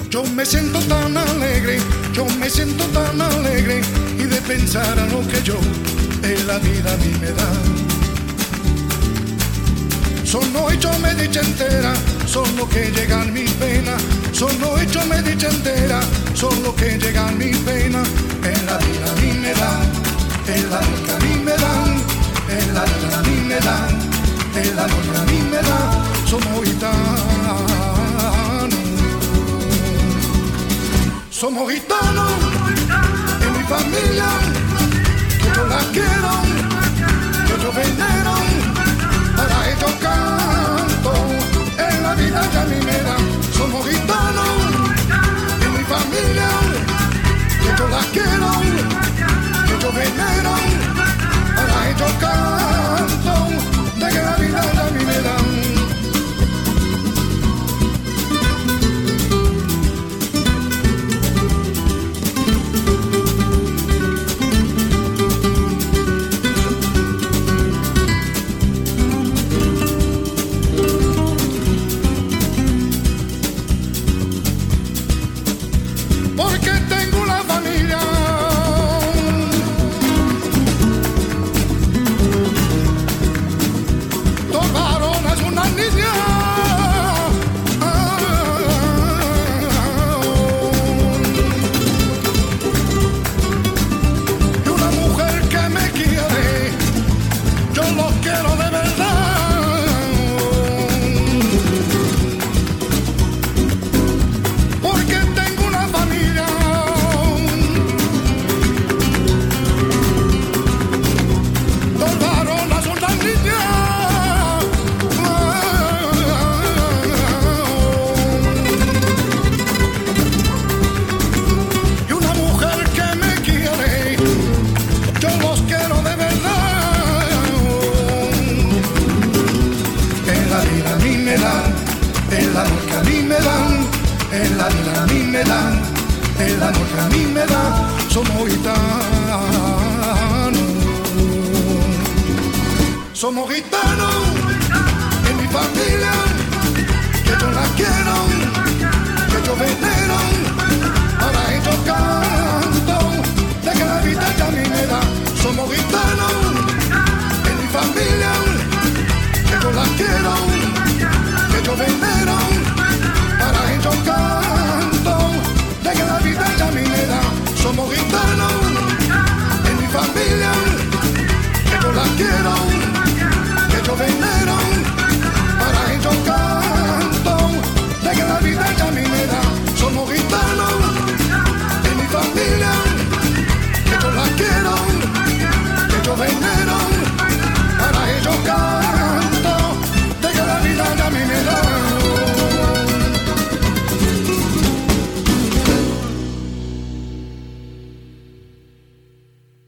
Yo me siento tan alegre, yo me siento tan alegre, y de pensar a lo que yo en la vida a mí me da. Solo hecho me dicha entera, solo que llegan mis penas. Solo hecho me dicha entera, solo que llegan mis penas. En la vida a mí me dan, en la vida a mí me dan, en la vida a mí me dan, en la vida a mí me dan. Somos gitanos, somos gitanos, en mi familia, que yo la quiero, que yo venero, para ellos canto, en la vida que a mí me dan. Somos gitanos, en mi familia, que yo la quiero, que yo venero, para ellos canto, de que la vida que a mí me dan. Porque tengo una familia, dos varones, una niña, y una mujer que me quiere. Yo los quiero de verdad, porque tengo una familia. Dos varones, una niña, y una mujer que me quiere. Yo los quiero de verdad. En la vida a mí me dan, en la amor que a mí me dan, en la vida a mí me dan, el amor que a mí me dan. Somos gitanos, somos gitanos, en mi familia.